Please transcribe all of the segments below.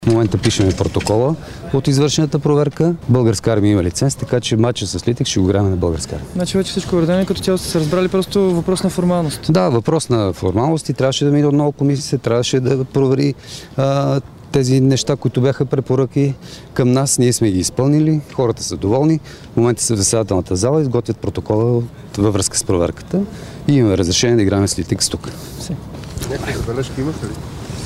В момента пишеме протокола от извършената проверка. Българска армия има лиценз, така че матча с Литекс ще го играем на Българска армия. Значи вече всичко е уредено, като цяло сте се разбрали, просто въпрос на формалност. Да, въпрос на формалности. Трябваше да мине отново комисия, трябваше да провери тези неща, които бяха препоръки към нас. Ние сме ги изпълнили, хората са доволни. В момента са в заседателната зала, изготвят протокола във връзка с проверката и имаме разрешение да играем с Литекс тук. Някакви забележки имате ли?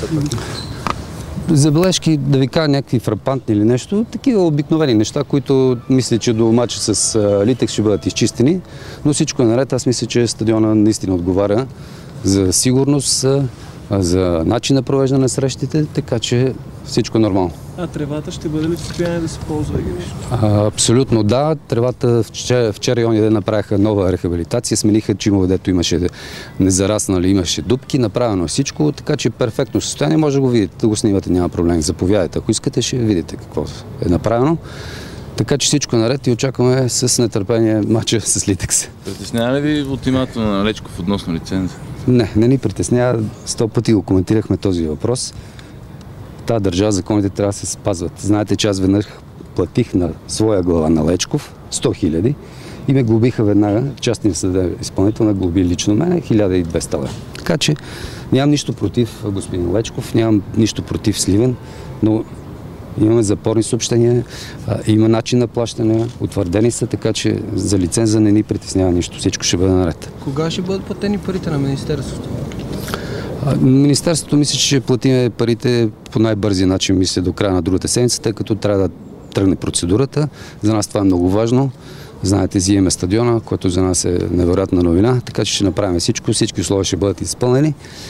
Забележки, да ви кажа някакви фрапантни или нещо, такива обикновени неща, които мисля, че до матча с Литекс ще бъдат изчистени, но всичко е наред. Аз мисля, че стадиона наистина отговаря за сигурност, за начин на провеждане на срещите, така че всичко е нормално. А тревата ще бъде ли в състояние да се ползва? Абсолютно да. Тревата вчера и ония ден направиха нова рехабилитация, смениха чимове, дето имаше незараснали, имаше дупки, направено е всичко, така че перфектно състояние, може да го видите, да го снимате, няма проблем. Заповядайте, ако искате, ще видите какво е направено. Така че всичко е наред и очакваме с нетърпение матча с Литекс. Притеснява ли ви от името на Лечков относно лиценза? Не ни притеснява. 100 пъти го коментирахме този въпрос. Тази държава, законите трябва да се спазват. Знаете, че аз веднъж платих на своя глава на Лечков 100 000 и ме глобиха веднага. Частния съдебен изпълнител ме глоби лично мене 1200 лева. Така че нямам нищо против господин Лечков, нямам нищо против Сливен, но имаме запорни съобщения, има начин на плащане, утвърдени са, така че за лиценза не ни притеснява нищо. Всичко ще бъде наред. Кога ще бъдат платени парите на Министерството? Министерството мисля, че ще платим парите по най-бързия начин, мисля, до края на другата седмица, тъй като трябва да тръгне процедурата. За нас това е много важно. Знаете, взимаме стадиона, което за нас е невероятна новина, така че ще направим всички условия ще бъдат изпълнени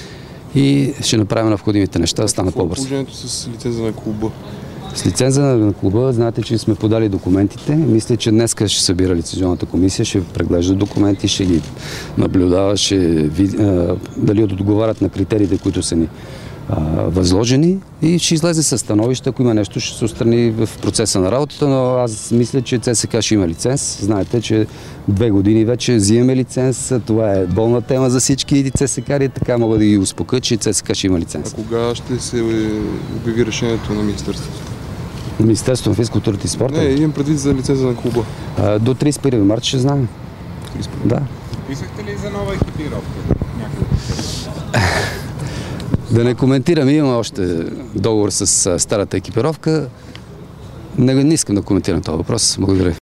и ще направим необходимите неща да станат по-бързо. Положението с лиценза на клуба? С лиценза на клуба, знаете, че сме подали документите. Мисля, че днес ще събира лицензионната комисия, ще преглежда документи, ще ги наблюдава, ще види дали отговарят на критериите, които са ни възложени и ще излезе със становище. Ако има нещо, ще се отстрани в процеса на работата, но аз мисля, че ЦСКА ще има лиценз. Знаете, че 2 години вече взимаме лиценз. Това е болна тема за всички ЦСКА-ри, така мога да ги успокоя, че ЦСКА ще има лиценз. А кога ще се обяви решението на Министерството? Министерството на физкултурата и спорта? Не, имам предвид за лиценза на клуба. До 31 марта ще знаем. Да. Писахте ли за нова екипировка? Да не коментирам, имаме още договор с старата екипировка. Не искам да коментирам този въпрос. Благодаря.